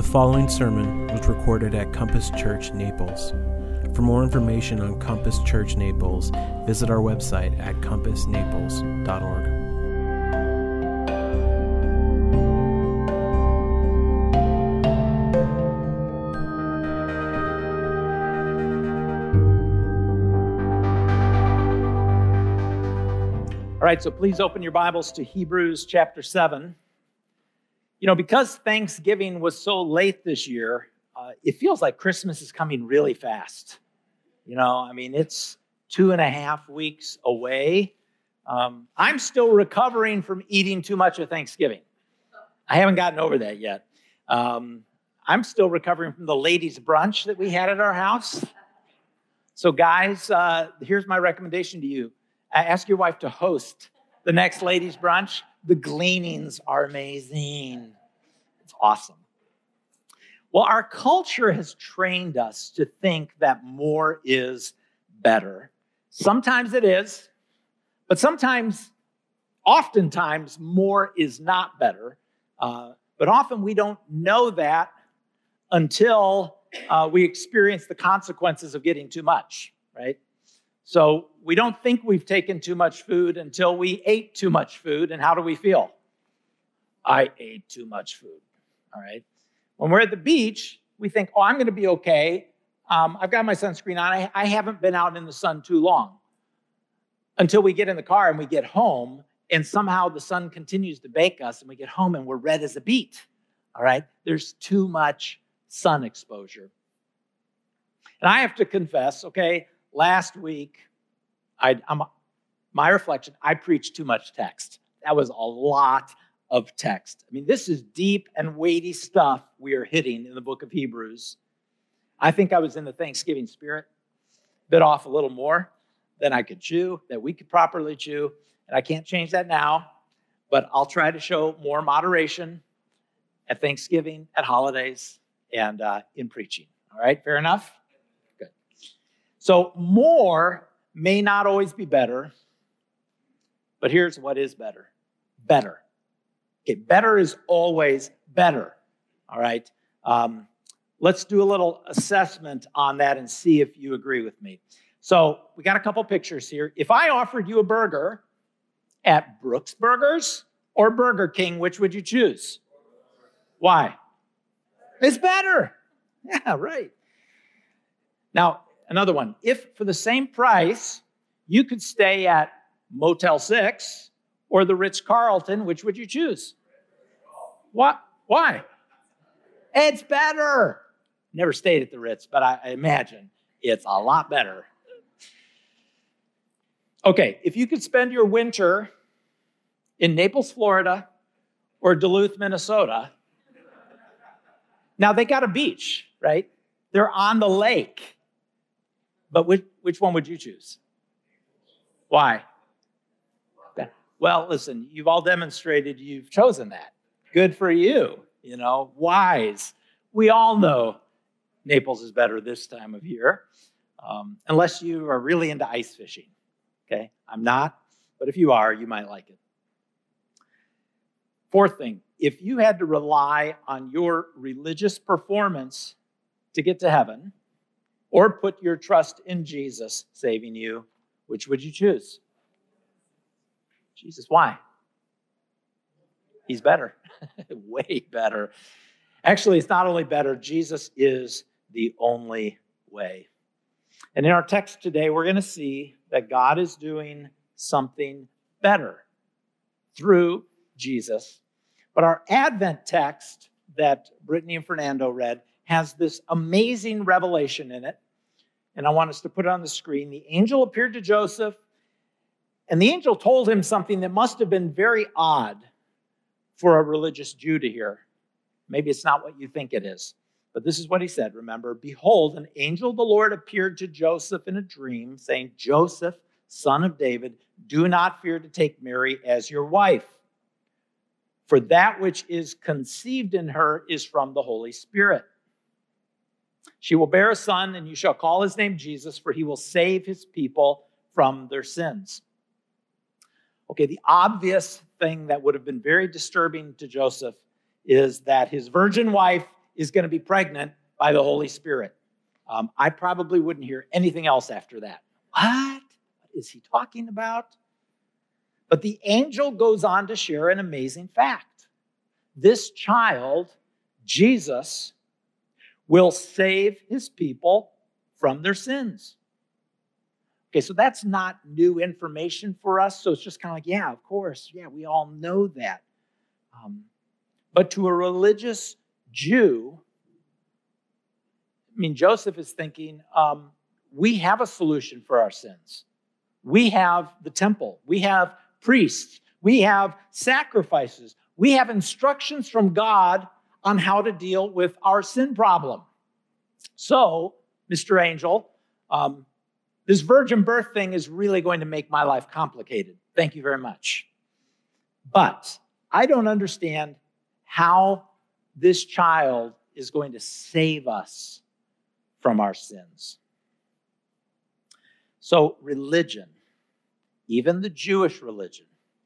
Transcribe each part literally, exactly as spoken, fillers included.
following sermon was recorded at Compass Church, Naples. For more information on Compass Church Naples, visit our website at compass naples dot org. All right, so please open your Bibles to Hebrews chapter seven. You know, because Thanksgiving was so late this year, uh, it feels like Christmas is coming really fast. You know, I mean, it's two and a half weeks away. Um, I'm still recovering from eating too much at Thanksgiving. I haven't gotten over that yet. Um, I'm still recovering from the ladies' brunch that we had at our house. So guys, uh, here's my recommendation to you. Ask your wife to host the next ladies' brunch. The gleanings are amazing. It's awesome. Well, our culture has trained us to think that more is better. Sometimes it is, but sometimes, oftentimes, more is not better. Uh, but often we don't know that until uh, we experience the consequences of getting too much, right? So we don't think we've taken too much food until we ate too much food. And how do we feel? I ate too much food, all right? When we're at the beach, we think, oh, I'm going to be okay. Um, I've got my sunscreen on. I, I haven't been out in the sun too long. Until we get in the car and we get home, and somehow the sun continues to bake us, and we get home and we're red as a beet, all right? There's too much sun exposure. And I have to confess, okay, last week, I, I'm, my reflection, I preached too much text. That was a lot of text. I mean, this is deep and weighty stuff we are hitting in the book of Hebrews. I think I was in the Thanksgiving spirit, bit off a little more than I could chew, that we could properly chew, and I can't change that now, but I'll try to show more moderation at Thanksgiving, at holidays, and uh, in preaching. All right, fair enough? So more may not always be better, but here's what is better. Better. Okay, better is always better, all right? Um, let's do a little assessment on that and see if you agree with me. So we got a couple pictures here. If I offered you a burger at Brooks Burgers or Burger King, which would you choose? Why? It's better. Yeah, right. Now, another one, if for the same price, you could stay at Motel six or the Ritz-Carlton, which would you choose? What? Why? It's better. Never stayed at the Ritz, but I, I imagine it's a lot better. Okay, if you could spend your winter in Naples, Florida, or Duluth, Minnesota, now they got a beach, right? They're on the lake. But which, which one would you choose? Why? Well, listen, you've all demonstrated you've chosen that. Good for you, you know, wise. We all know Naples is better this time of year, um, unless you are really into ice fishing, okay? I'm not, but if you are, you might like it. Fourth thing, if you had to rely on your religious performance to get to heaven, or put your trust in Jesus saving you, which would you choose? Jesus, why? He's better, way better. Actually, it's not only better, Jesus is the only way. And in our text today, we're going to see that God is doing something better through Jesus. But our Advent text that Brittany and Fernando read has this amazing revelation in it. And I want us to put it on the screen. The angel appeared to Joseph, and the angel told him something that must have been very odd for a religious Jew to hear. Maybe it's not what you think it is. But this is what he said, remember, behold, an angel of the Lord appeared to Joseph in a dream, saying, Joseph, son of David, do not fear to take Mary as your wife. For that which is conceived in her is from the Holy Spirit. She will bear a son, and you shall call his name Jesus, for he will save his people from their sins. Okay, the obvious thing that would have been very disturbing to Joseph is that his virgin wife is going to be pregnant by the Holy Spirit. Um, I probably wouldn't hear anything else after that. What? What is he talking about? But the angel goes on to share an amazing fact. This child, Jesus, will save his people from their sins. Okay, so that's not new information for us. So it's just kind of like, yeah, of course. Yeah, we all know that. Um, but to a religious Jew, I mean, Joseph is thinking, um, we have a solution for our sins. We have the temple. We have priests. We have sacrifices. We have instructions from God on how to deal with our sin problem. So, Mister Angel, um, this virgin birth thing is really going to make my life complicated. Thank you very much. But I don't understand how this child is going to save us from our sins. So religion, even the Jewish religion,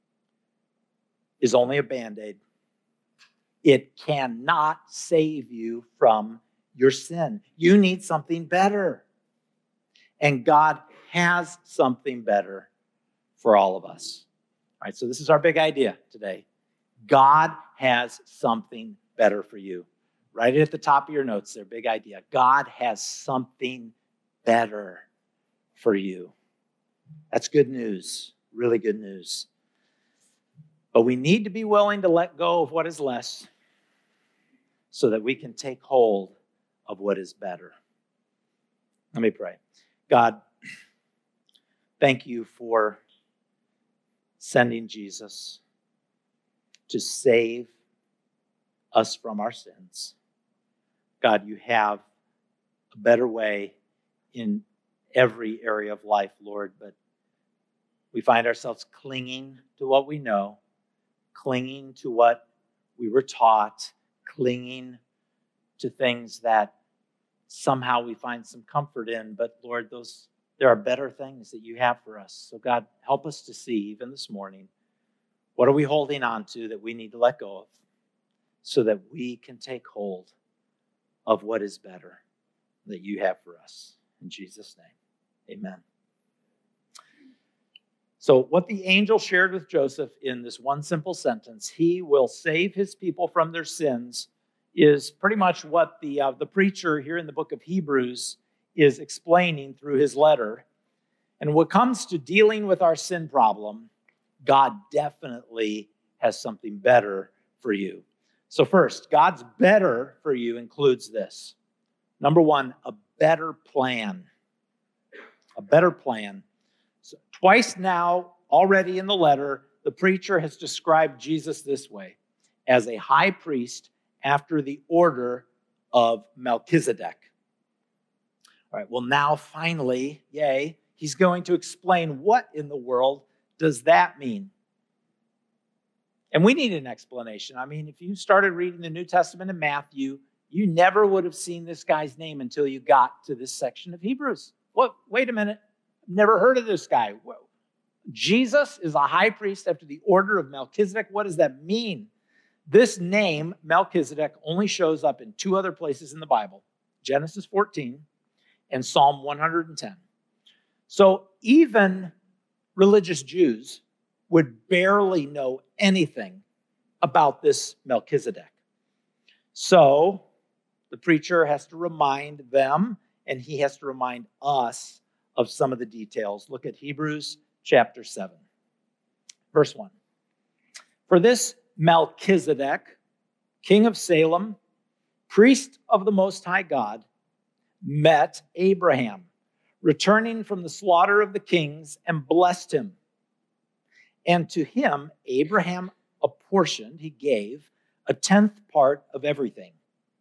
is only a Band-Aid. It cannot save you from your sin. You need something better. And God has something better for all of us. All right, so this is our big idea today. God has something better for you. Write it at the top of your notes there, big idea. God has something better for you. That's good news, really good news. But we need to be willing to let go of what is less so that we can take hold of what is better. Let me pray. God, thank you for sending Jesus to save us from our sins. God, you have a better way in every area of life, Lord, but we find ourselves clinging to what we know, clinging to what we were taught, clinging to things that somehow we find some comfort in. But Lord, those there are better things that you have for us. So God, help us to see, even this morning, what are we holding on to that we need to let go of so that we can take hold of what is better that you have for us. In Jesus' name, amen. So what the angel shared with Joseph in this one simple sentence, he will save his people from their sins, is pretty much what the, uh, the preacher here in the book of Hebrews is explaining through his letter. And when it comes to dealing with our sin problem, God definitely has something better for you. So first, God's better for you includes this. Number one, a better plan. A better plan. So twice now, already in the letter, the preacher has described Jesus this way, as a high priest after the order of Melchizedek. All right, well now finally, yay, he's going to explain what in the world does that mean. And we need an explanation. I mean, if you started reading the New Testament in Matthew, you never would have seen this guy's name until you got to this section of Hebrews. What? Wait a minute. I've never heard of this guy. Jesus is a high priest after the order of Melchizedek. What does that mean? This name, Melchizedek, only shows up in two other places in the Bible, Genesis fourteen and Psalm one hundred ten. So even religious Jews would barely know anything about this Melchizedek. So the preacher has to remind them, and he has to remind us of some of the details. Look at Hebrews chapter seven, verse one. For this Melchizedek, king of Salem, priest of the Most High God, met Abraham, returning from the slaughter of the kings, and blessed him. And to him, Abraham apportioned, he gave, a tenth part of everything.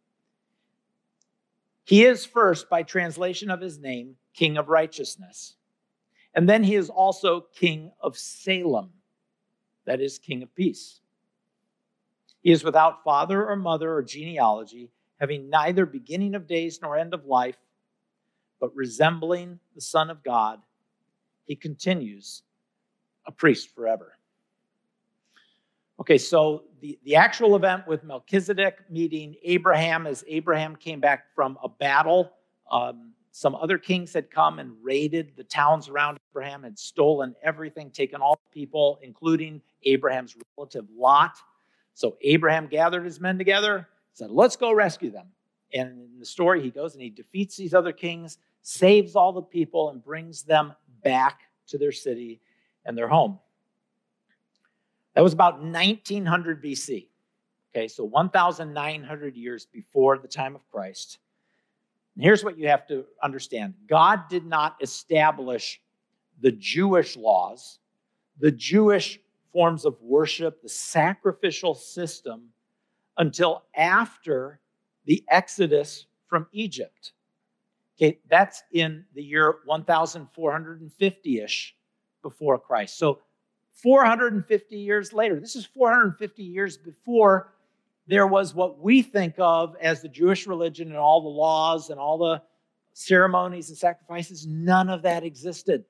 He is first, by translation of his name, King of Righteousness. And then he is also King of Salem, that is, King of Peace. He is without father or mother or genealogy, having neither beginning of days nor end of life, but resembling the Son of God, he continues a priest forever. Okay, so the, the actual event with Melchizedek meeting Abraham as Abraham came back from a battle. Um, some other kings had come and raided the towns around Abraham, had stolen everything, taken all the people, including Abraham's relative Lot. So Abraham gathered his men together, said, let's go rescue them. And in the story, he goes and he defeats these other kings, saves all the people, and brings them back to their city and their home. That was about nineteen hundred B C. Okay, so one thousand nine hundred years before the time of Christ. And here's what you have to understand. God did not establish the Jewish laws, the Jewish forms of worship, the sacrificial system, until after the Exodus from Egypt. Okay, that's in the year one thousand four hundred fifty-ish before Christ. So four hundred fifty years later, this is four hundred fifty years before there was what we think of as the Jewish religion and all the laws and all the ceremonies and sacrifices. None of that existed.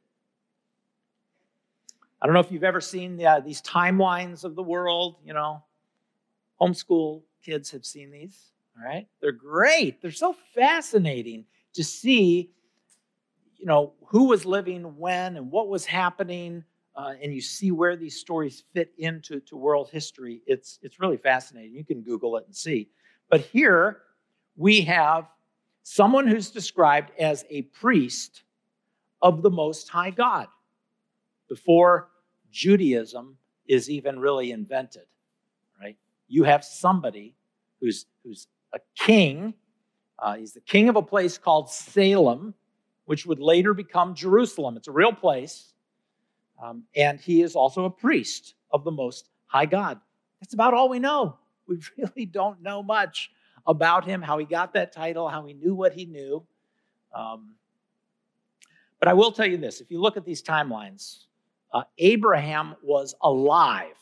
I don't know if you've ever seen the, uh, these timelines of the world. You know, homeschool kids have seen these, all right? They're great. They're so fascinating to see, you know, who was living when and what was happening. Uh, and you see where these stories fit into to world history. It's, it's really fascinating. You can Google it and see. But here we have someone who's described as a priest of the Most High God before Judaism is even really invented, right? You have somebody who's, who's a king. Uh, he's the king of a place called Salem, which would later become Jerusalem. It's a real place. Um, and he is also a priest of the Most High God. That's about all we know. We really don't know much about him, how he got that title, how he knew what he knew. Um, but I will tell you this. If you look at these timelines, uh, Abraham was alive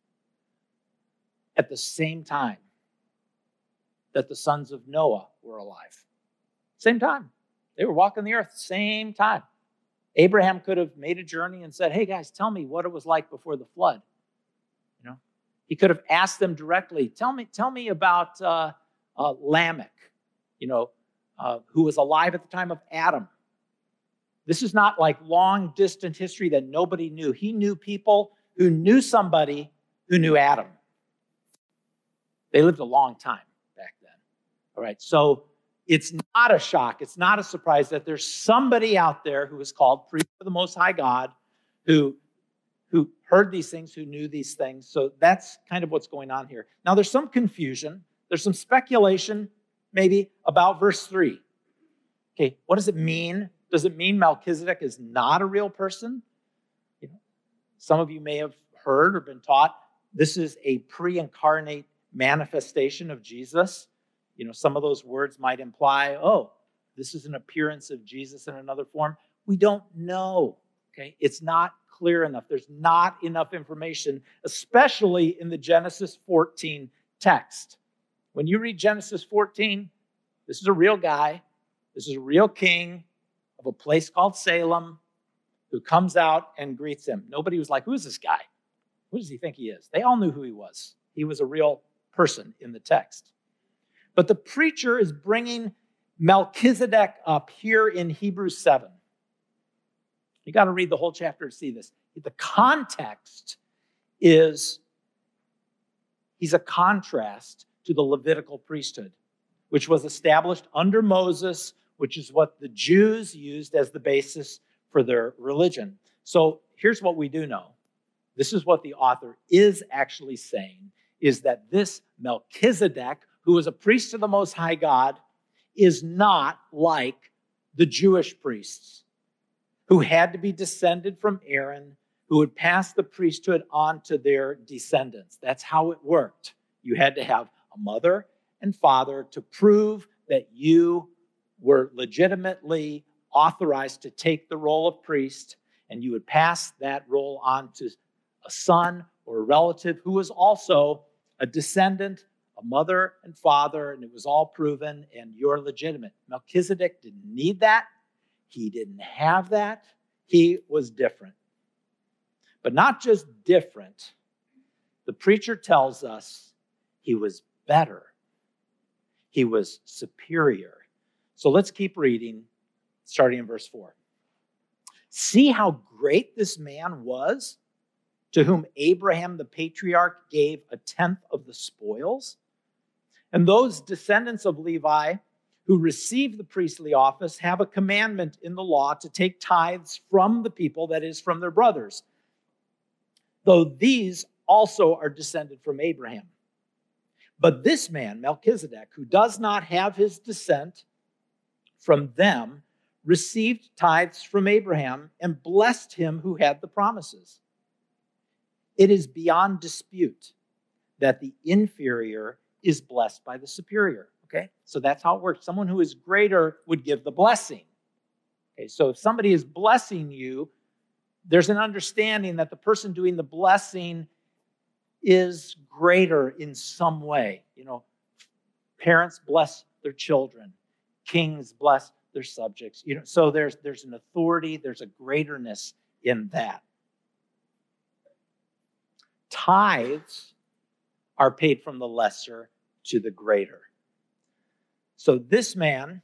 at the same time that the sons of Noah were alive. Same time. They were walking the earth, same time. Abraham could have made a journey and said, hey, guys, tell me what it was like before the flood. You know, he could have asked them directly, tell me, tell me about uh, uh, Lamech, you know, uh, who was alive at the time of Adam. This is not like long, distant history that nobody knew. He knew people who knew somebody who knew Adam. They lived a long time back then. All right, so it's not a shock. It's not a surprise that there's somebody out there who is called priest of the Most High God who, who heard these things, who knew these things. So that's kind of what's going on here. Now, there's some confusion. There's some speculation, maybe, about verse three. Okay, what does it mean? Does it mean Melchizedek is not a real person? You know, some of you may have heard or been taught this is a pre-incarnate manifestation of Jesus. You know, some of those words might imply, oh, this is an appearance of Jesus in another form. We don't know, okay? It's not clear enough. There's not enough information, especially in the Genesis fourteen text. When you read Genesis fourteen, this is a real guy. This is a real king of a place called Salem who comes out and greets him. Nobody was like, who's this guy? Who does he think he is? They all knew who he was. He was a real person in the text. But the preacher is bringing Melchizedek up here in Hebrews seven. You got to read the whole chapter to see this. The context is he's a contrast to the Levitical priesthood, which was established under Moses, which is what the Jews used as the basis for their religion. So here's what we do know. This is what the author is actually saying, is that this Melchizedek, who was a priest of the Most High God, is not like the Jewish priests who had to be descended from Aaron, who would pass the priesthood on to their descendants. That's how it worked. You had to have a mother and father to prove that you were legitimately authorized to take the role of priest, and you would pass that role on to a son or a relative who was also a descendant, a mother and father, and it was all proven, and you're legitimate. Melchizedek didn't need that. He didn't have that. He was different. But not just different. The preacher tells us he was better. He was superior. So let's keep reading, starting in verse four. See how great this man was, to whom Abraham the patriarch gave a tenth of the spoils. And those descendants of Levi who receive the priestly office have a commandment in the law to take tithes from the people, that is, from their brothers, though these also are descended from Abraham. But this man, Melchizedek, who does not have his descent from them, received tithes from Abraham and blessed him who had the promises. It is beyond dispute that the inferior is blessed by the superior. Okay, so that's how it works. Someone who is greater would give the blessing. Okay, so if somebody is blessing you, there's an understanding that the person doing the blessing is greater in some way. You know, parents bless their children. Kings bless their subjects. You know, so there's there's an authority, there's a greaterness in that. Tithes are paid from the lesser to the greater. So this man,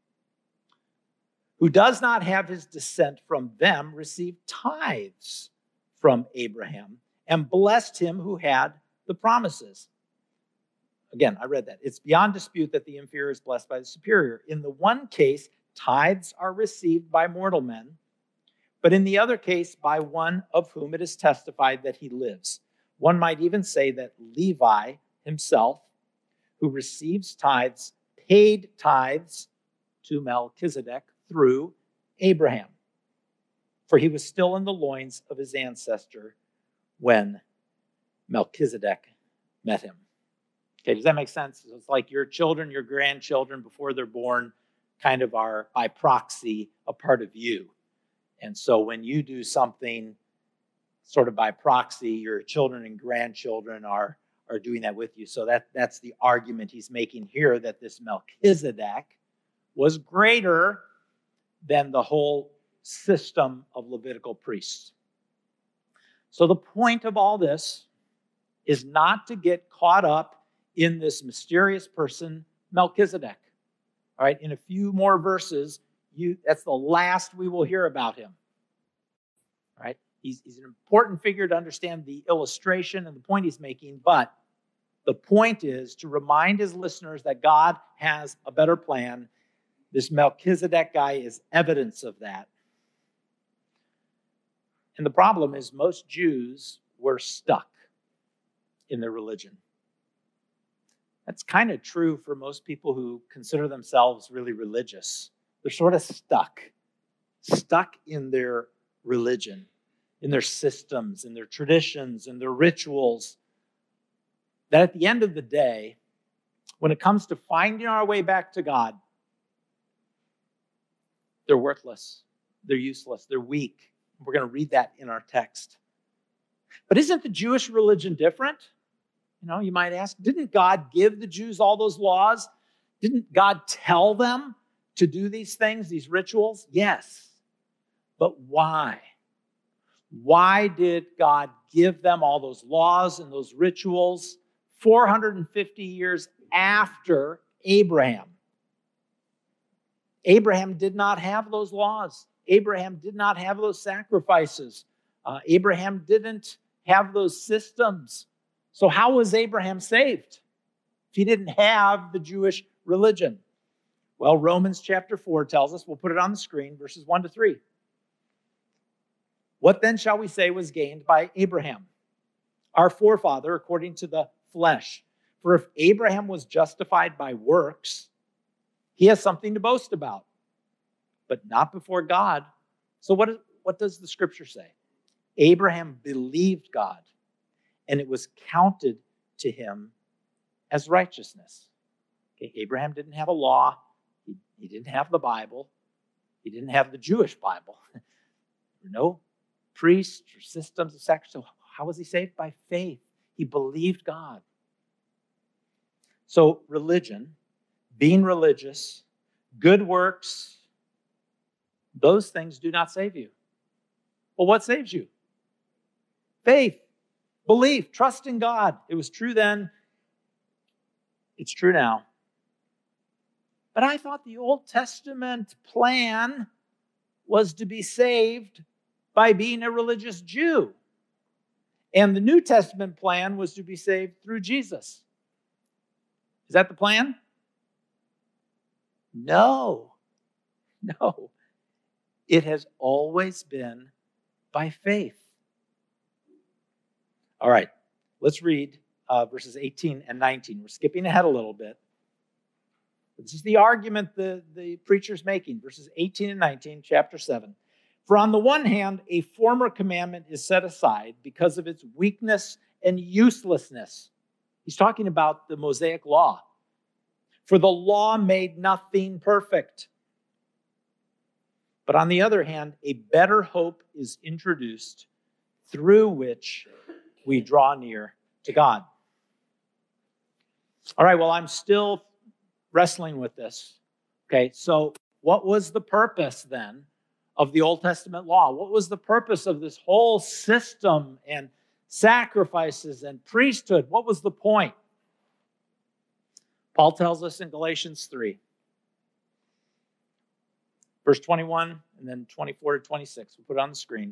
who does not have his descent from them, received tithes from Abraham and blessed him who had the promises. Again, I read that. It's beyond dispute that the inferior is blessed by the superior. In the one case, tithes are received by mortal men, but in the other case, by one of whom it is testified that he lives. One might even say that Levi himself, who receives tithes, paid tithes to Melchizedek through Abraham, for he was still in the loins of his ancestor when Melchizedek met him. Okay, does that make sense? It's like your children, your grandchildren, before they're born, kind of are, by proxy, a part of you. And so when you do something sort of by proxy, your children and grandchildren are are doing that with you. So that, that's the argument he's making here, that this Melchizedek was greater than the whole system of Levitical priests. So the point of all this is not to get caught up in this mysterious person, Melchizedek. All right, in a few more verses, you that's the last we will hear about him. All right, he's, he's an important figure to understand the illustration and the point he's making, but the point is to remind his listeners that God has a better plan. This Melchizedek guy is evidence of that. And the problem is most Jews were stuck in their religion. That's kind of true for most people who consider themselves really religious. They're sort of stuck, stuck in their religion, in their systems, in their traditions, in their rituals, that at the end of the day, when it comes to finding our way back to God, they're worthless, they're useless, they're weak. We're going to read that in our text. But isn't the Jewish religion different? You know, you might ask, didn't God give the Jews all those laws? Didn't God tell them to do these things, these rituals? Yes. But why? Why did God give them all those laws and those rituals four hundred fifty years after Abraham? Abraham did not have those laws. Abraham did not have those sacrifices. Uh, Abraham didn't have those systems. So how was Abraham saved if he didn't have the Jewish religion? Well, Romans chapter four tells us, we'll put it on the screen, verses one to three. What then shall we say was gained by Abraham, our forefather, according to the flesh? For if Abraham was justified by works, he has something to boast about, but not before God. So what, is, what does the scripture say? Abraham believed God, and it was counted to him as righteousness. Okay, Abraham didn't have a law. He, he didn't have the Bible. He didn't have the Jewish Bible. There were no priests or systems of sacrifice. So how was he saved? By faith. He believed God. So religion, being religious, good works, those things do not save you. Well, what saves you? Faith. Belief, trust in God. It was true then. It's true now. But I thought the Old Testament plan was to be saved by being a religious Jew. And the New Testament plan was to be saved through Jesus. Is that the plan? No. No. It has always been by faith. All right, let's read uh, verses eighteen and nineteen. We're skipping ahead a little bit. This is the argument the, the preacher's making. Verses eighteen and nineteen, chapter seven. For on the one hand, a former commandment is set aside because of its weakness and uselessness. He's talking about the Mosaic law. For the law made nothing perfect. But on the other hand, a better hope is introduced through which we draw near to God. All right, well, I'm still wrestling with this. Okay, so what was the purpose then of the Old Testament law? What was the purpose of this whole system and sacrifices and priesthood? What was the point? Paul tells us in Galatians three, verse twenty-one and then twenty-four to twenty-six. We'll put it on the screen.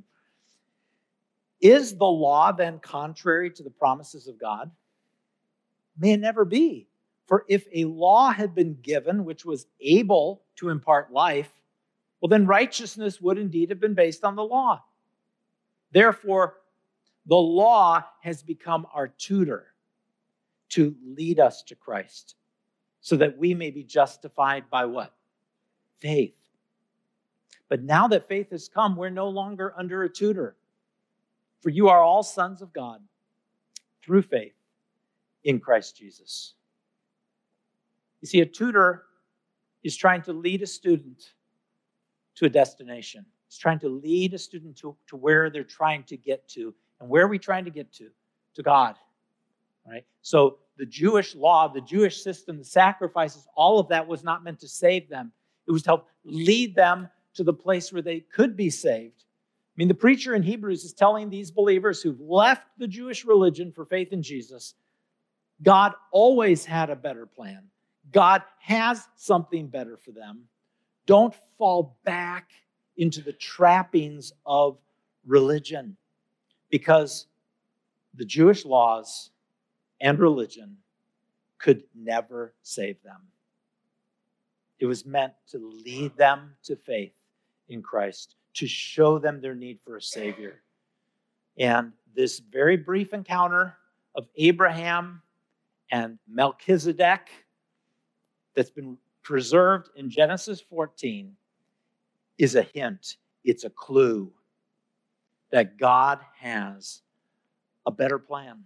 Is the law then contrary to the promises of God? May it never be. For if a law had been given which was able to impart life, well, then righteousness would indeed have been based on the law. Therefore, the law has become our tutor to lead us to Christ, so that we may be justified by what? Faith. But now that faith has come, we're no longer under a tutor. For you are all sons of God through faith in Christ Jesus. You see, a tutor is trying to lead a student to a destination. He's trying to lead a student to, to where they're trying to get to. And where are we trying to get to? To God. Right? So the Jewish law, the Jewish system, the sacrifices, all of that was not meant to save them. It was to help lead them to the place where they could be saved. I mean, the preacher in Hebrews is telling these believers who've left the Jewish religion for faith in Jesus, God always had a better plan. God has something better for them. Don't fall back into the trappings of religion, because the Jewish laws and religion could never save them. It was meant to lead them to faith in Christ, to show them their need for a Savior. And this very brief encounter of Abraham and Melchizedek that's been preserved in Genesis fourteen is a hint, it's a clue that God has a better plan.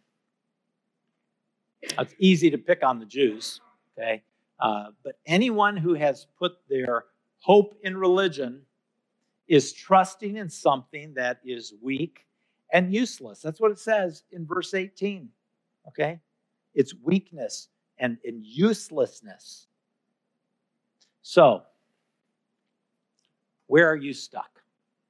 It's easy to pick on the Jews, okay? Uh, but anyone who has put their hope in religion is trusting in something that is weak and useless. That's what it says in verse eighteen, okay? It's weakness and, and uselessness. So, where are you stuck?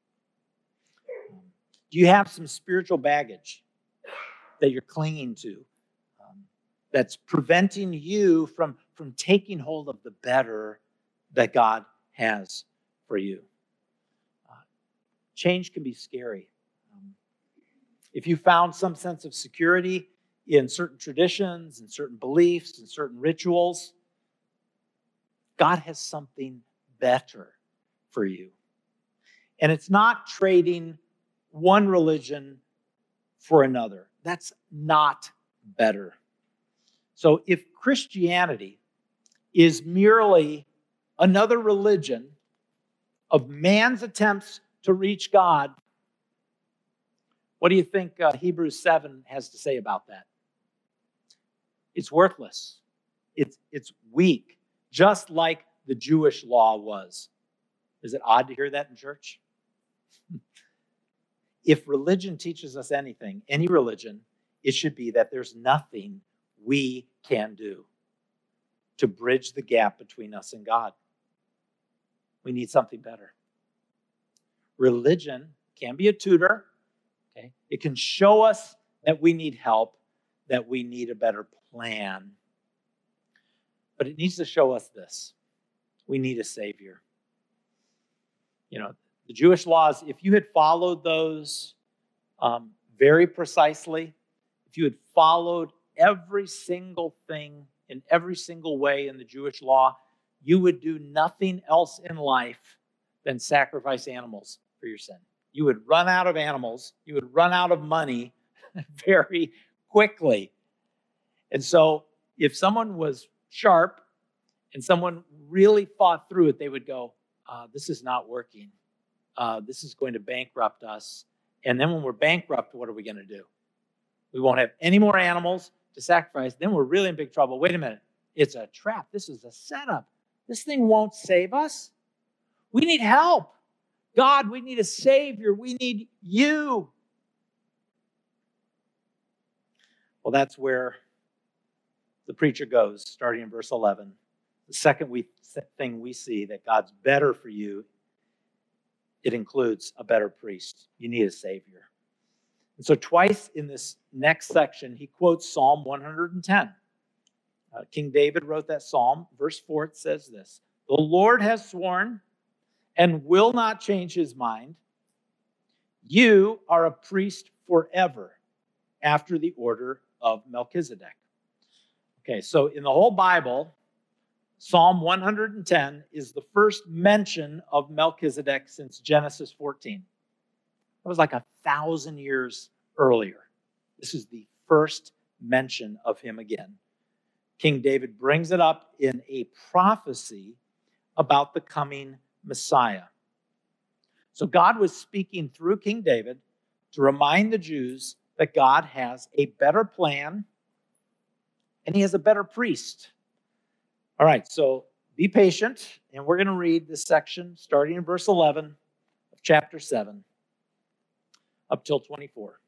Do you have some spiritual baggage that you're clinging to um, that's preventing you from, from taking hold of the better that God has for you? Uh, change can be scary. Um, if you found some sense of security in certain traditions and certain beliefs and certain rituals, God has something better for you. And it's not trading one religion for another. That's not better. So if Christianity is merely another religion of man's attempts to reach God, what do you think uh, Hebrews seven has to say about that? It's worthless. It's, it's weak, just like the Jewish law was. Is it odd to hear that in church? If religion teaches us anything, any religion, it should be that there's nothing we can do to bridge the gap between us and God. We need something better. Religion can be a tutor. Okay? It can show us that we need help, that we need a better plan. But it needs to show us this. We need a Savior. You know, the Jewish laws, if you had followed those um, very precisely, if you had followed every single thing in every single way in the Jewish law, you would do nothing else in life than sacrifice animals for your sin. You would run out of animals. You would run out of money very quickly. And so if someone was sharp and someone really thought through it, they would go, uh, this is not working. Uh, this is going to bankrupt us. And then when we're bankrupt, what are we going to do? We won't have any more animals to sacrifice. Then we're really in big trouble. Wait a minute. It's a trap. This is a setup. This thing won't save us. We need help. God, we need a Savior. We need you. Well, that's where the preacher goes, starting in verse eleven. The second we, thing we see that God's better for you, it includes a better priest. You need a Savior. And so twice in this next section, he quotes Psalm one hundred ten. Uh, King David wrote that psalm. Verse four, it says this: "The Lord has sworn and will not change his mind. You are a priest forever, after the order of Melchizedek." Okay, so in the whole Bible, Psalm one hundred ten is the first mention of Melchizedek since Genesis fourteen. It was like a thousand years earlier. This is the first mention of him again. King David brings it up in a prophecy about the coming Messiah. So God was speaking through King David to remind the Jews that God has a better plan and he has a better priest. All right, so be patient, and we're going to read this section starting in verse eleven of chapter seven up till twenty-four.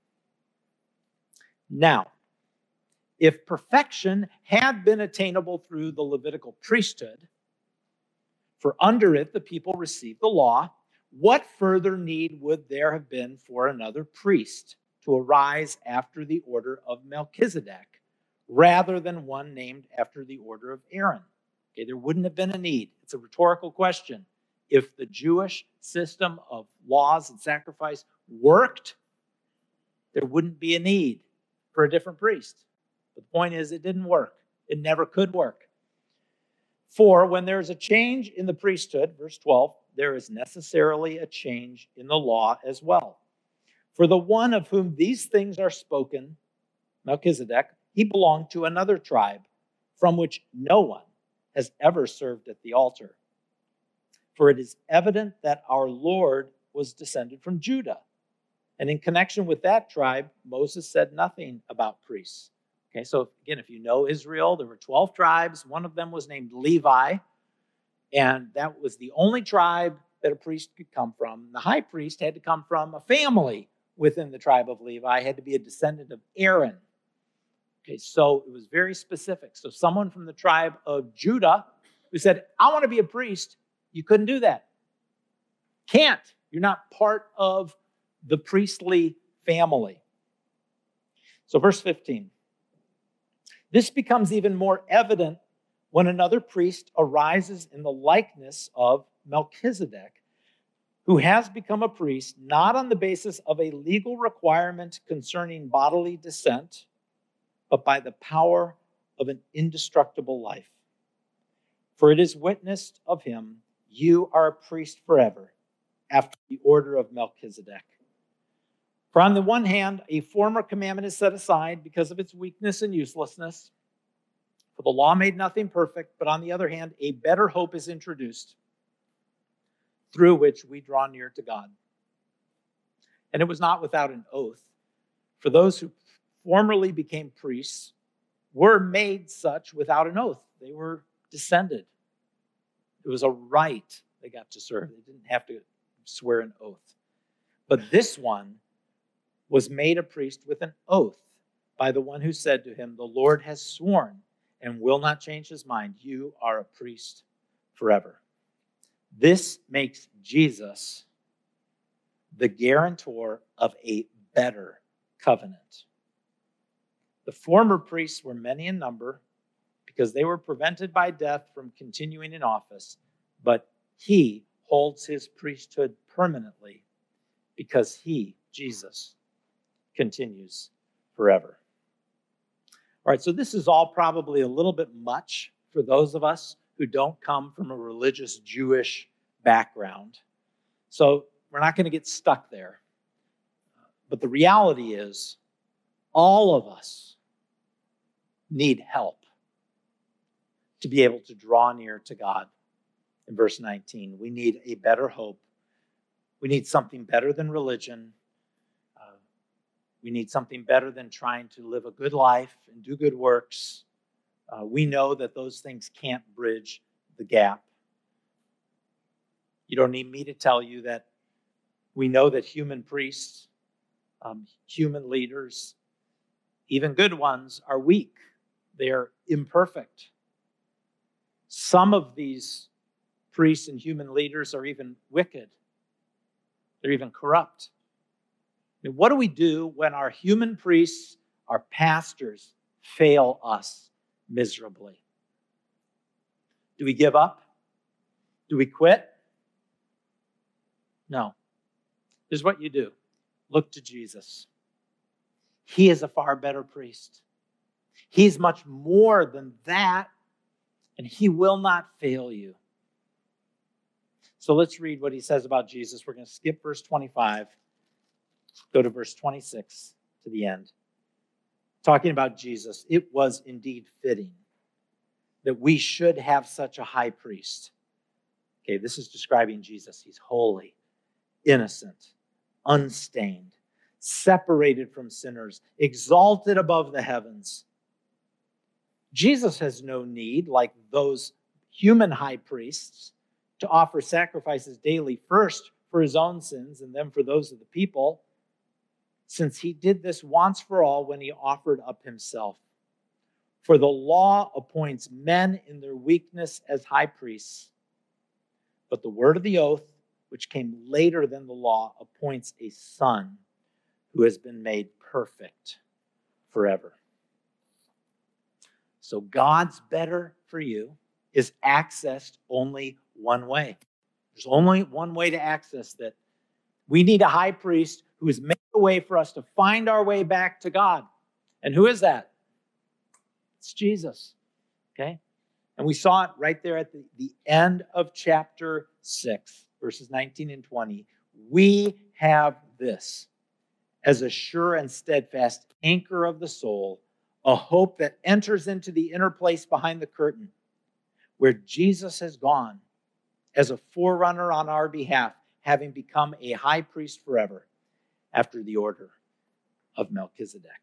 "Now, if perfection had been attainable through the Levitical priesthood, for under it the people received the law, what further need would there have been for another priest to arise after the order of Melchizedek, rather than one named after the order of Aaron?" Okay, there wouldn't have been a need. It's a rhetorical question. If the Jewish system of laws and sacrifice worked, there wouldn't be a need for a different priest. But the point is, it didn't work. It never could work. "For when there is a change in the priesthood," verse twelve, "there is necessarily a change in the law as well. For the one of whom these things are spoken, Melchizedek, he belonged to another tribe, from which no one has ever served at the altar. For it is evident that our Lord was descended from Judah. And in connection with that tribe, Moses said nothing about priests." Okay, so again, if you know Israel, there were twelve tribes. One of them was named Levi. And that was the only tribe that a priest could come from. The high priest had to come from a family within the tribe of Levi, had to be a descendant of Aaron. Okay, so it was very specific. So someone from the tribe of Judah who said, "I want to be a priest," you couldn't do that. Can't. You're not part of the priestly family. So verse fifteen. "This becomes even more evident when another priest arises in the likeness of Melchizedek, who has become a priest not on the basis of a legal requirement concerning bodily descent, but by the power of an indestructible life. For it is witnessed of him, you are a priest forever, after the order of Melchizedek. For on the one hand, a former commandment is set aside because of its weakness and uselessness. For the law made nothing perfect, but on the other hand, a better hope is introduced, through which we draw near to God. And it was not without an oath. For those who formerly became priests were made such without an oath. They were descended. It was a right they got to serve. They didn't have to swear an oath. But this one was made a priest with an oath by the one who said to him, "The Lord has sworn and will not change his mind. You are a priest forever." This makes Jesus the guarantor of a better covenant. The former priests were many in number because they were prevented by death from continuing in office, but he holds his priesthood permanently because he, Jesus, continues forever. All right, so this is all probably a little bit much for those of us who don't come from a religious Jewish background. So we're not going to get stuck there. But the reality is, all of us need help to be able to draw near to God. In verse nineteen, we need a better hope. We need something better than religion. Uh, we need something better than trying to live a good life and do good works. Uh, we know that those things can't bridge the gap. You don't need me to tell you that we know that human priests, um, human leaders, even good ones, are weak. They are imperfect. Some of these priests and human leaders are even wicked. They're even corrupt. I mean, what do we do when our human priests, our pastors, fail us miserably? Do we give up? Do we quit? No. Here's what you do. Look to Jesus. He is a far better priest. He's much more than that, and he will not fail you. So let's read what he says about Jesus. We're going to skip verse twenty-five, go to verse twenty-six to the end. Talking about Jesus, it was indeed fitting that we should have such a high priest. Okay, this is describing Jesus. He's holy, innocent, unstained, separated from sinners, exalted above the heavens. Jesus has no need, like those human high priests, to offer sacrifices daily, first for his own sins and then for those of the people, since he did this once for all when he offered up himself. For the law appoints men in their weakness as high priests, but the word of the oath, which came later than the law, appoints a son who has been made perfect forever. So God's better for you is accessed only one way. There's only one way to access that. We need a high priest who has made a way for us to find our way back to God. And who is that? It's Jesus. Okay? And we saw it right there at the, the end of chapter six, verses nineteen and twenty. We have this as a sure and steadfast anchor of the soul, a hope that enters into the inner place behind the curtain, where Jesus has gone as a forerunner on our behalf, having become a high priest forever after the order of Melchizedek.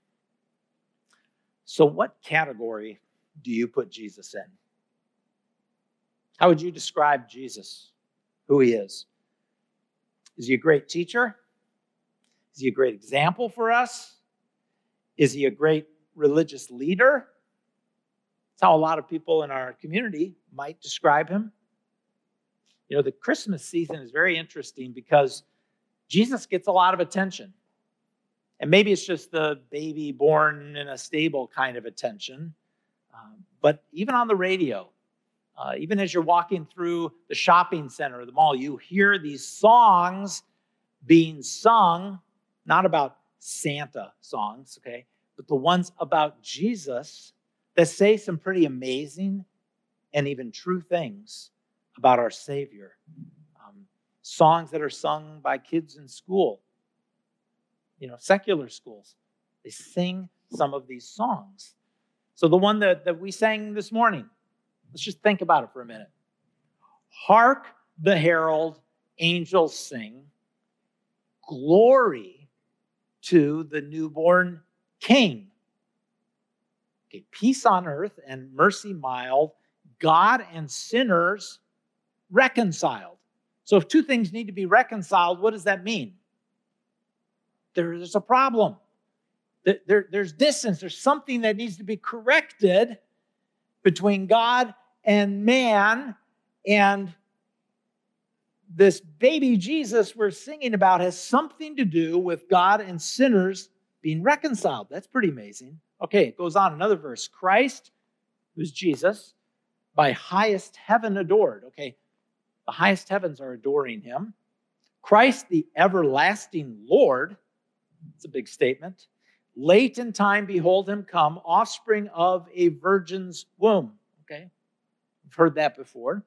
So what category do you put Jesus in? How would you describe Jesus, who he is? Is he a great teacher? Is he a great example for us? Is he a great religious leader? That's how a lot of people in our community might describe him. You know, the Christmas season is very interesting because Jesus gets a lot of attention. And maybe it's just the baby born in a stable kind of attention. Um, but even on the radio, uh, even as you're walking through the shopping center or the mall, you hear these songs being sung, not about Santa songs, okay, but the ones about Jesus that say some pretty amazing and even true things about our Savior. Um, songs that are sung by kids in school, you know, secular schools. They sing some of these songs. So the one that, that we sang this morning, let's just think about it for a minute. Hark the herald angels sing, glory to the newborn King. Okay, peace on earth and mercy mild, God and sinners reconciled. So if two things need to be reconciled, what does that mean? There, there's a problem. There, there, there's distance. There's something that needs to be corrected between God and man. And this baby Jesus we're singing about has something to do with God and sinners being reconciled. That's pretty amazing. Okay, it goes on, another verse. Christ, who's Jesus, by highest heaven adored. Okay, the highest heavens are adoring him. Christ, the everlasting Lord. It's a big statement. Late in time, behold him come, offspring of a virgin's womb. Okay, we've heard that before.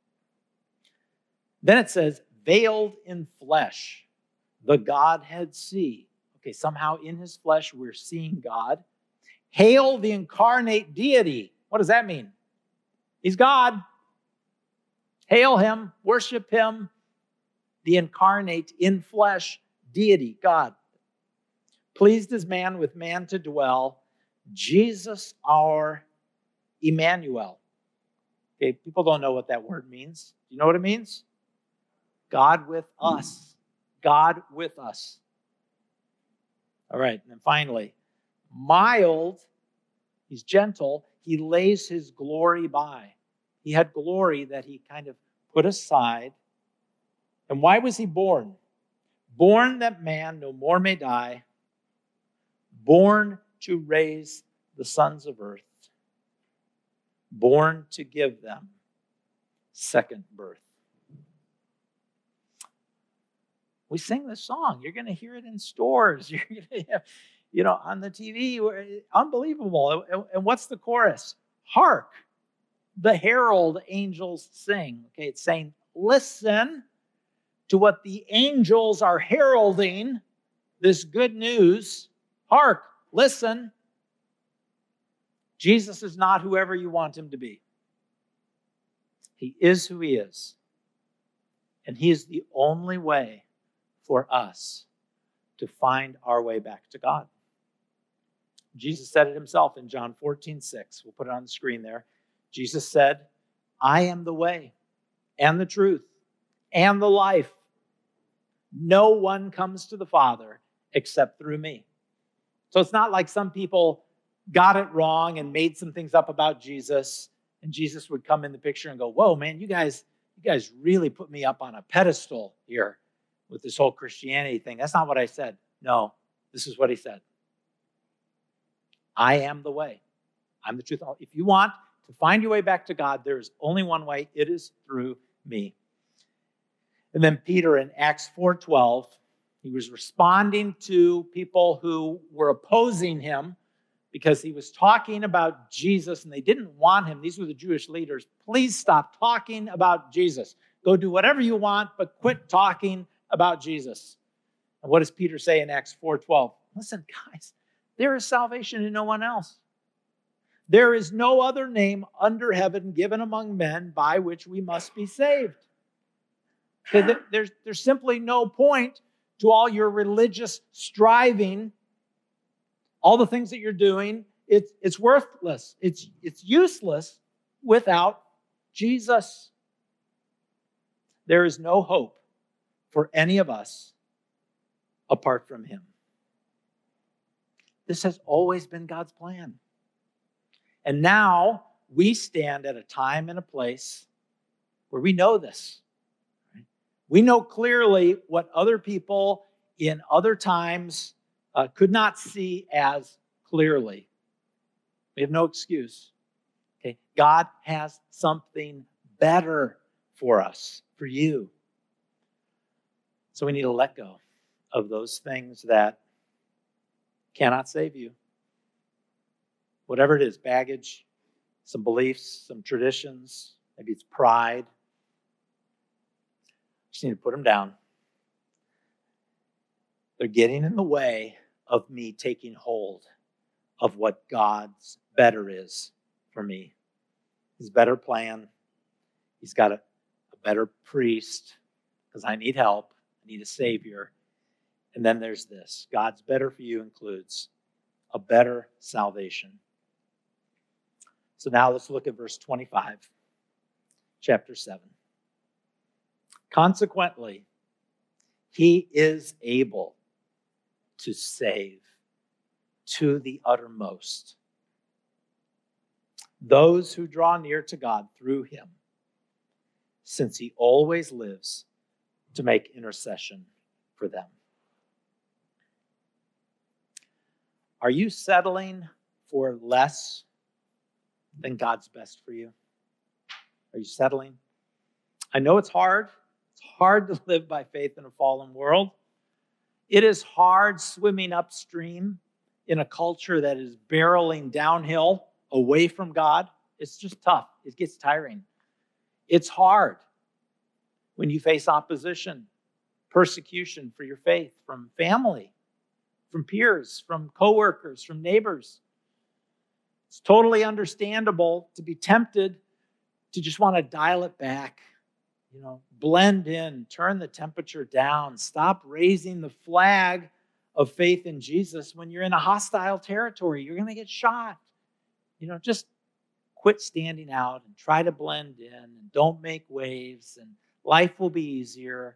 Then it says, veiled in flesh, the Godhead see. Okay, somehow in his flesh we're seeing God. Hail the incarnate deity. What does that mean? He's God. Hail him, worship him, the incarnate in flesh deity, God. Pleased as man with man to dwell, Jesus our Emmanuel. Okay, people don't know what that word means. Do you know what it means? God with us. God with us. All right, and then finally, mild, he's gentle, he lays his glory by. He had glory that he kind of put aside. And why was he born? Born that man no more may die, born to raise the sons of earth, born to give them second birth. We sing this song. You're going to hear it in stores. You're going to have, you know, on the T V. Unbelievable. And what's the chorus? Hark, the herald angels sing. Okay, it's saying, listen to what the angels are heralding, this good news. Hark, listen. Jesus is not whoever you want him to be. He is who he is. And he is the only way for us to find our way back to God. Jesus said it himself in John fourteen six. We'll put it on the screen there. Jesus said, I am the way and the truth and the life. No one comes to the Father except through me. So it's not like some people got it wrong and made some things up about Jesus, and Jesus would come in the picture and go, whoa, man, you guys, you guys really put me up on a pedestal here with this whole Christianity thing. That's not what I said. No, this is what he said. I am the way. I'm the truth. If you want to find your way back to God, there is only one way. It is through me. And then Peter in Acts four twelve, he was responding to people who were opposing him because he was talking about Jesus and they didn't want him. These were the Jewish leaders. Please stop talking about Jesus. Go do whatever you want, but quit talking about Jesus. And what does Peter say in Acts four twelve? Listen, guys, there is salvation in no one else. There is no other name under heaven given among men by which we must be saved. Okay, there's, there's simply no point to all your religious striving, all the things that you're doing. It's, it's worthless. It's, it's useless without Jesus. There is no hope for any of us apart from him. This has always been God's plan. And now we stand at a time and a place where we know this. Right? We know clearly what other people in other times uh, could not see as clearly. We have no excuse. Okay? God has something better for us, for you. So we need to let go of those things that cannot save you. Whatever it is, baggage, some beliefs, some traditions, maybe it's pride. Just need to put them down. They're getting in the way of me taking hold of what God's better is for me. His better plan. He's got a, a better priest because I need help. I need a Savior. And then there's this. God's better for you includes a better salvation. So now let's look at verse twenty-five, chapter seven. Consequently, he is able to save to the uttermost those who draw near to God through him, since he always lives to make intercession for them. Are you settling for less than God's best for you? Are you settling? I know it's hard. It's hard to live by faith in a fallen world. It is hard swimming upstream in a culture that is barreling downhill away from God. It's just tough. It gets tiring. It's hard when you face opposition, persecution for your faith from family, from peers, from coworkers, from neighbors. It's totally understandable to be tempted to just want to dial it back, you know, blend in, turn the temperature down, stop raising the flag of faith in Jesus when you're in a hostile territory. You're going to get shot. You know, just quit standing out and try to blend in and don't make waves and life will be easier.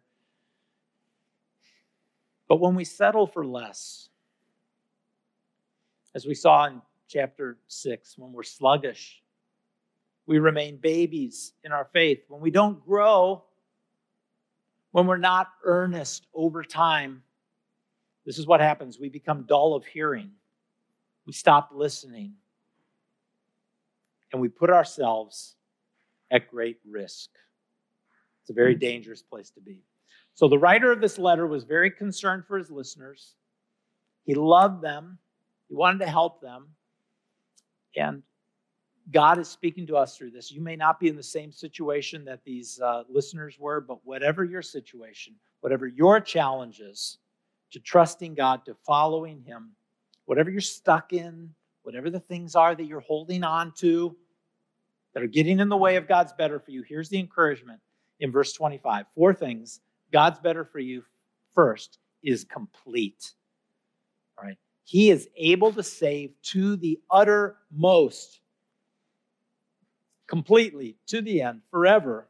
But when we settle for less, as we saw in chapter six, when we're sluggish, we remain babies in our faith. When we don't grow, when we're not earnest over time, this is what happens. We become dull of hearing. We stop listening. And we put ourselves at great risk. It's a very dangerous place to be. So the writer of this letter was very concerned for his listeners. He loved them. He wanted to help them. And God is speaking to us through this. You may not be in the same situation that these uh, listeners were, but whatever your situation, whatever your challenges to trusting God, to following Him, whatever you're stuck in, whatever the things are that you're holding on to that are getting in the way of God's better for you, here's the encouragement in verse twenty-five. Four things. God's better for you first is complete. All right. He is able to save to the uttermost, completely, to the end, forever,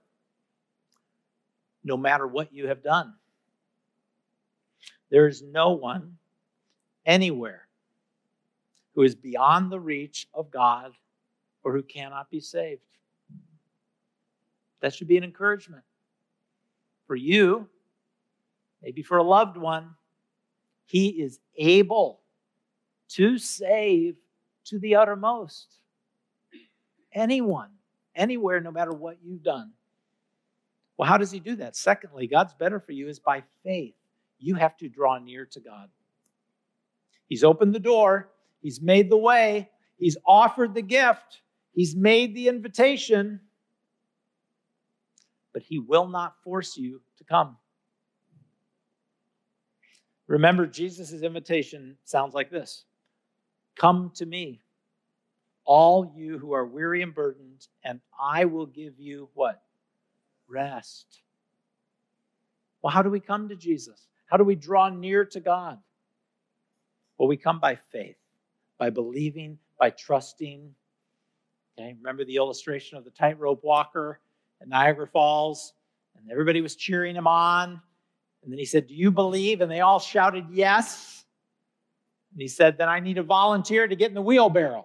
no matter what you have done. There is no one anywhere who is beyond the reach of God or who cannot be saved. That should be an encouragement for you, maybe for a loved one. He is able to save to the uttermost. Anyone, anywhere, no matter what you've done. Well, how does He do that? Secondly, God's better for you is by faith. You have to draw near to God. He's opened the door. He's made the way. He's offered the gift. He's made the invitation. But He will not force you to come. Remember, Jesus' invitation sounds like this. Come to me, all you who are weary and burdened, and I will give you what? Rest. Well, how do we come to Jesus? How do we draw near to God? Well, we come by faith, by believing, by trusting. Okay, remember the illustration of the tightrope walker at Niagara Falls? And everybody was cheering him on. And then he said, do you believe? And they all shouted yes. And he said, then I need a volunteer to get in the wheelbarrow.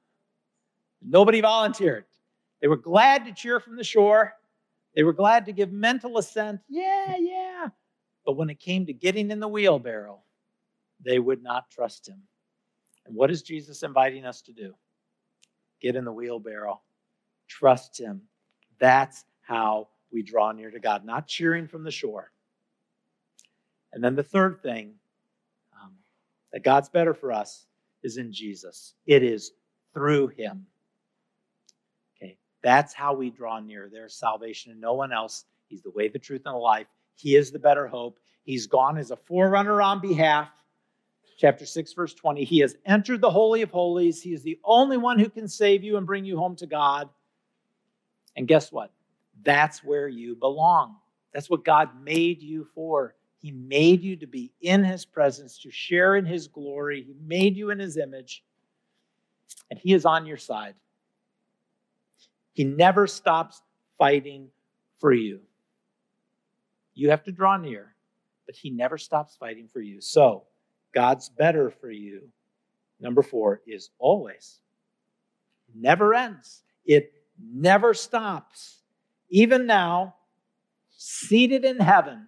Nobody volunteered. They were glad to cheer from the shore. They were glad to give mental assent. Yeah, yeah. But when it came to getting in the wheelbarrow, they would not trust Him. And what is Jesus inviting us to do? Get in the wheelbarrow. Trust Him. That's how we draw near to God, not cheering from the shore. And then the third thing, um, that God's better for us is in Jesus. It is through Him. Okay, that's how we draw near. There's salvation in no one else. He's the way, the truth, and the life. He is the better hope. He's gone as a forerunner on behalf. Chapter six, verse twenty. He has entered the Holy of Holies. He is the only one who can save you and bring you home to God. And guess what? That's where you belong. That's what God made you for. He made you to be in His presence, to share in His glory. He made you in His image. And He is on your side. He never stops fighting for you. You have to draw near, but He never stops fighting for you. So, God's better for you, number four, is always. It never ends. It never stops. Even now, seated in heaven,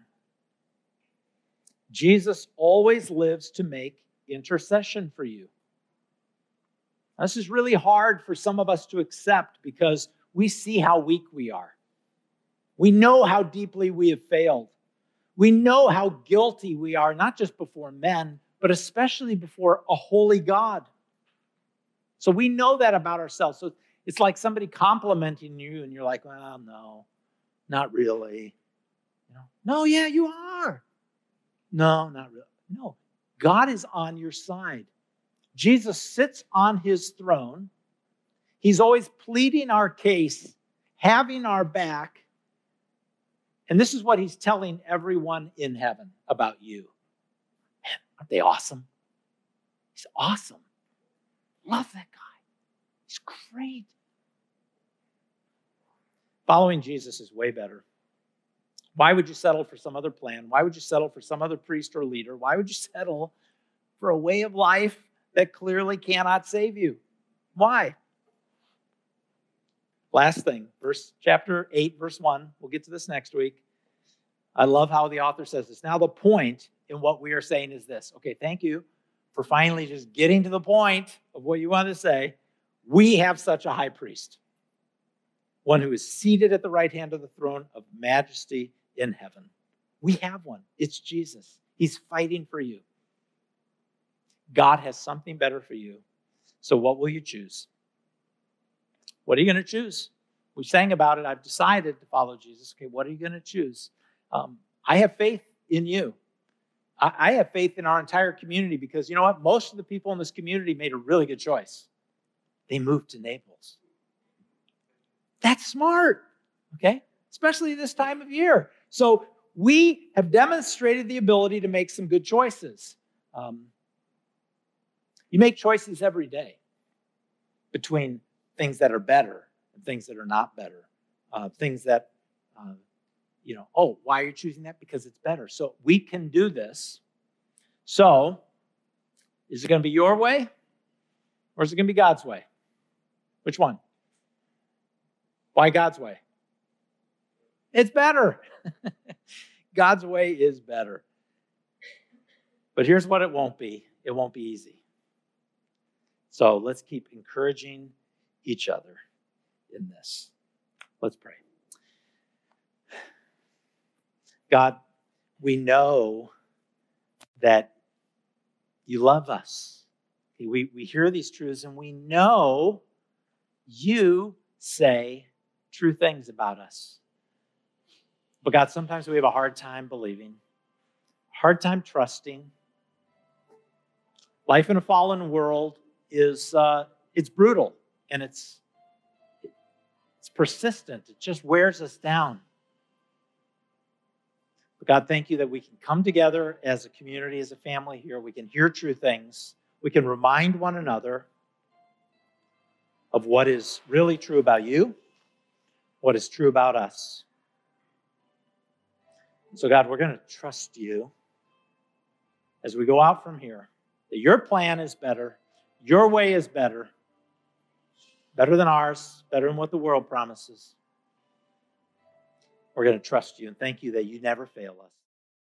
Jesus always lives to make intercession for you. This is really hard for some of us to accept because we see how weak we are. We know how deeply we have failed. We know how guilty we are, not just before men, but especially before a holy God. So we know that about ourselves. So it's like somebody complimenting you and you're like, well, no, not really. You know, no, yeah, you are. No, not really. No, God is on your side. Jesus sits on his throne. He's always pleading our case, having our back. And this is what he's telling everyone in heaven about you. Man, aren't they awesome? He's awesome. Love that guy. He's great. Following Jesus is way better. Why would you settle for some other plan? Why would you settle for some other priest or leader? Why would you settle for a way of life that clearly cannot save you? Why? Last thing, verse chapter eight, verse one. We'll get to this next week. I love how the author says this. Now the point in what we are saying is this. Okay, thank you for finally just getting to the point of what you want to say. We have such a high priest, one who is seated at the right hand of the throne of majesty in heaven. We have one. It's Jesus. He's fighting for you. God has something better for you. So what will you choose? What are you going to choose? We sang about it. I've decided to follow Jesus. Okay, what are you going to choose? Um, I have faith in you. I, I have faith in our entire community because you know what? Most of the people in this community made a really good choice. They moved to Naples. That's smart, okay? Especially this time of year. So we have demonstrated the ability to make some good choices. Um, you make choices every day between things that are better and things that are not better. Uh, things that, uh, you know, oh, why are you choosing that? Because it's better. So we can do this. So is it going to be your way or is it going to be God's way? Which one? Why God's way? It's better. God's way is better. But here's what it won't be. It won't be easy. So let's keep encouraging each other in this. Let's pray. God, we know that you love us. We, we hear these truths and we know you say true things about us. But God, sometimes we have a hard time believing, hard time trusting. Life in a fallen world is uh, it's brutal and it's it's persistent. It just wears us down. But God, thank you that we can come together as a community, as a family here. We can hear true things. We can remind one another of what is really true about you, what is true about us. So God, we're going to trust you as we go out from here, that your plan is better, your way is better, better than ours, better than what the world promises. We're going to trust you and thank you that you never fail us.